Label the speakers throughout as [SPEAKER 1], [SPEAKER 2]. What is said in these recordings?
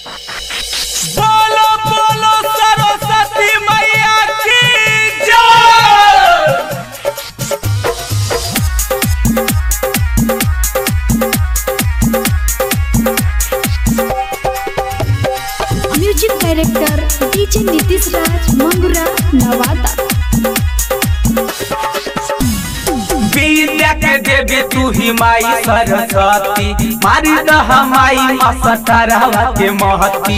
[SPEAKER 1] बोलो बोलो सरस्वती मैया की जय।
[SPEAKER 2] Music director DJ Nitish Raj Mangura Nawada.
[SPEAKER 1] विद्या के देवी तू ही माई सरस्वती, मारी दह माई मसतरवा के महती।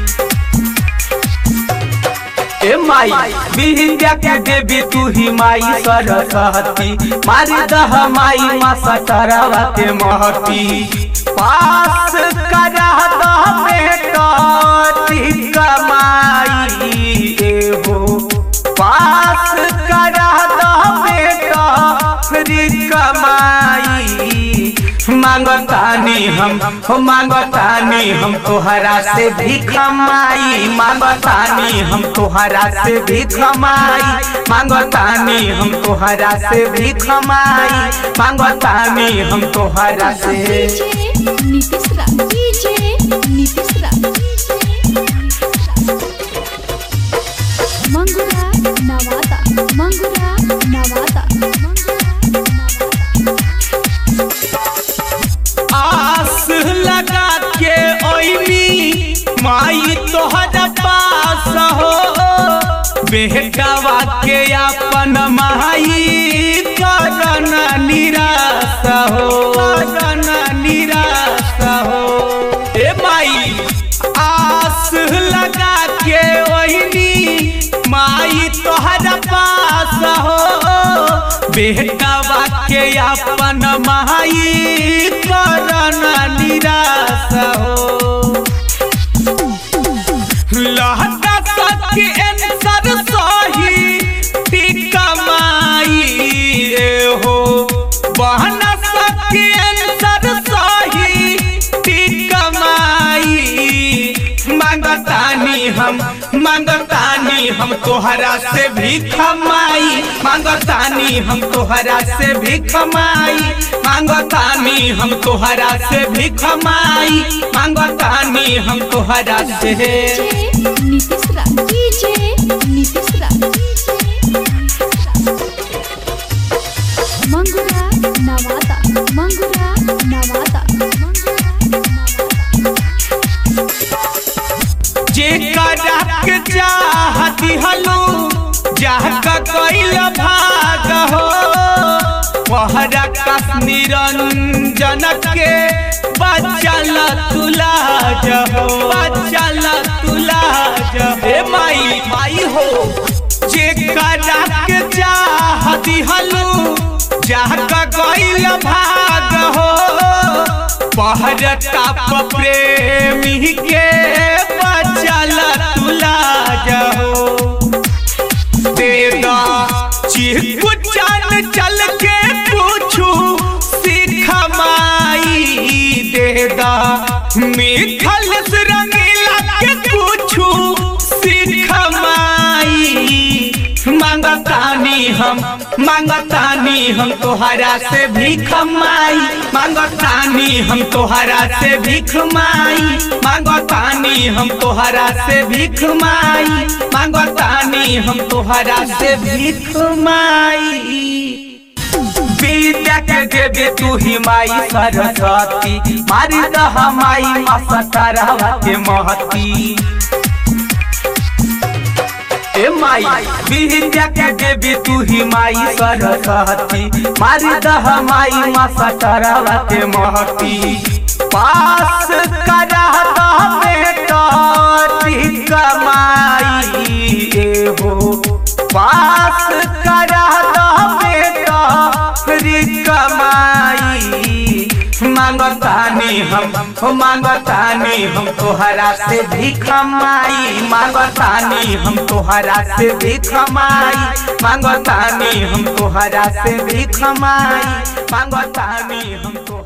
[SPEAKER 1] ए माई विद्या के देवी तू ही माई सरस्वती, मारी दह माई मसतरवा के महती। पास करा दह बेटा कमाई एहो, पास करा दह बेटा कमाई। मांगतानी हम तोहरा से भीख माई, मांगतानी हम तोहरा से भीख माई, मांगतानी हम तोहरा से भीख माई, मांगतानी हम तोहरा से।
[SPEAKER 2] नीतीश राज डीजे नीतीश राज मंगुरा नवादा मंगुरा नवादा।
[SPEAKER 1] आस लगा के ओइनी माई तोहरा पास हो, बेटावा के अपन माई करन निराश हो, करन निराश हो। ए माई आस लगा के ओइनी माई तोहरा पास हो, बेटावा के अपन माई करन निराश हो। लहका सच एंसर सही टिका माई हो, बहन सच एंसर सही टिका माई। मांगतानी हम तोहरा से भीख माई, मांगतानी हम तोहरा से भीख माई, मांगतानी हम तोहरा से भीख माई, मांगतानी हम तोहरा से।
[SPEAKER 2] नीतीश राज डीजे नीतीश राज मंगुरा नवादा मंगुरा नवादा।
[SPEAKER 1] जेकरा के चाहती हलो जाहका कइल भाग हो, पहरा कस निरंजन के बचल तुलाज हो, बचल तुलाज। ए माई हो जेकरा के चाहती हलो जाहका कइल भाग हो, पहरा ताप प्रेमी के बचल तुलाज हो। देदा चिहकु चल के पूछू सीख माई, देदा मिथल रंगीला के पूछू सीख माई। मांगतानी हम तोहरा से भीख माई, मांगतानी हम तोहरा से भीख माई, मांगतानी हम तोहरा से भीख माई, मांगतानी हम तोहरा से भीख माई। विद्या के देवी तू ही माई सरस्वती, मारी दह माई मसतरवा के महती। ए माई विद्या के देवी तू ही माई सरस्वती, मारी दह माई मसतरवा के महती। पास करा दह बेटा कमाई एहो, पास करा दह बेटा कमाई। मांगतानी हम तोहरा से भीख माई, मांगतानी हम तोहरा से भीख माई, मांगतानी हम तोहरा से भीख माई, मांगतानी हम